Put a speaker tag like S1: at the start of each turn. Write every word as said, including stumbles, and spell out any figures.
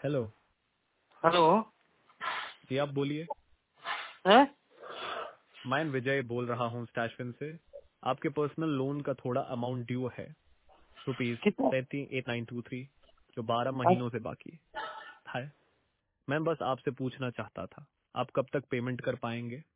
S1: Hello.
S2: Hello.
S1: जी आप बोलिए।
S2: हैं?
S1: मैं विजय बोल रहा हूँ स्टैशविन से। आपके पर्सनल लोन का थोड़ा अमाउंट ड्यू है, रुपीज
S2: कितना?
S1: तैतीस एट नाइन टू थ्री, जो बारह
S2: अ-
S1: महीनों से बाकी है। मैं बस आपसे पूछना चाहता था, आप कब तक पेमेंट कर पाएंगे?